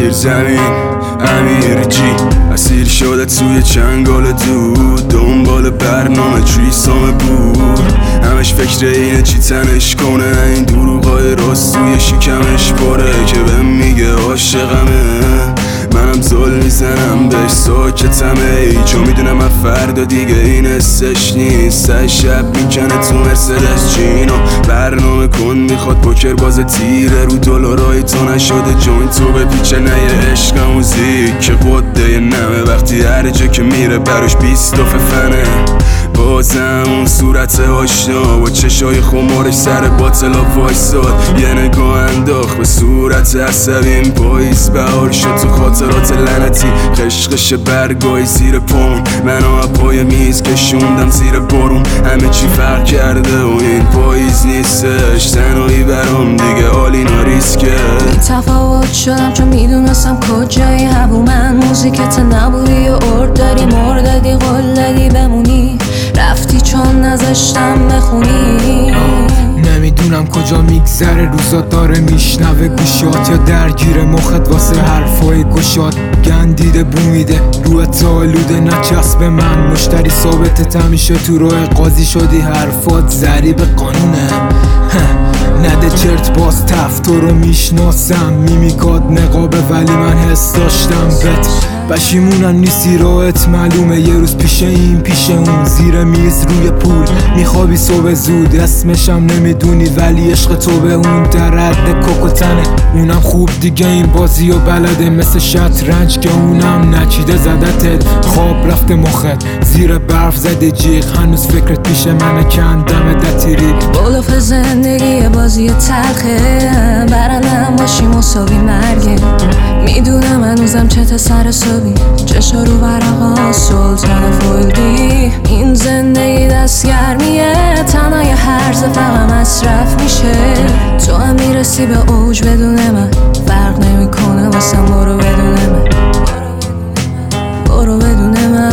زیر زمین امیر جی اسیر شده توی چنگال دود، دنبال برنامه تریسام بود، همش فکر اینه چی تنش کنه، این دروغای راست توی شکمش پره که بهم میگه عاشقمه، منم زل میزنم بهش ساکتمه، ای چون میدونم من فردا دیگه این حسش نیست، سه شب میکنه تو مرسدس جینو برنامه کن، میخواد پوکر باز تیره رو دلارای تو نشده جوین تو به پیچه نه یه عشق موزیک که قده نمه، وقتی هر جا که میره براش 20 فنه، بازم اون صورت آشنا با چشای خمارش سر باطلا وایساد، یه نگاه انداخت به صورت عصبیم، پاییز بهار شد تو خاطرات لعنتی، خشخش برگای زیر پون منو پای میز کشوندم زیر بارون، همه چی فرق کرده و این پاییز نیستش، تنهایی برام دیگه حالی ناریسکه، تفاوت شدم چون میدونستم کجایی هبو من موزیکت نبودی و ارد داری مرددی قول دادی بمونی، رفتی چون نذاشتم بخونی، نمیدونم کجا میگذره روزا داره میشنوه گوشات یا درگیر مخت واسه حرفای گشاد، گندیده بومیده روی تالوده نچسب من، مشتری ثابتت همیشه تو راه قاضی شدی، حرفات ضریب قانونه نده چرت باز تفت تو رو میشناسم، میمیکات نقابه ولی من حس داشتم بت بشیمونم نیستی راحت معلومه، یه روز پیش این پیش اون زیر میز روی پول میخوابی صبح زود، اسمشم نمیدونی ولی عشق تو به اون در حد کوکوتنه، اونم خوب دیگه این بازی و بلده مثل شطرنج که اونم نچیده زدتت، خواب رفته مخت زیر برف زده جیغ، هنوز فکرت پیش من کندم دتیری، بلوف زندگی بازی تلخه، برندم باشی مساوی مرگه، میدونم هنوزم چت سر صبی چشا رو ورقا سلطان فولدی، این زندگی دستگرمیه تنها یه هرز فقط مصرف میشه، تو هم میرسی به اوج بدون من، فرق نمیکنه واسم برو بدون من، برو بدون من.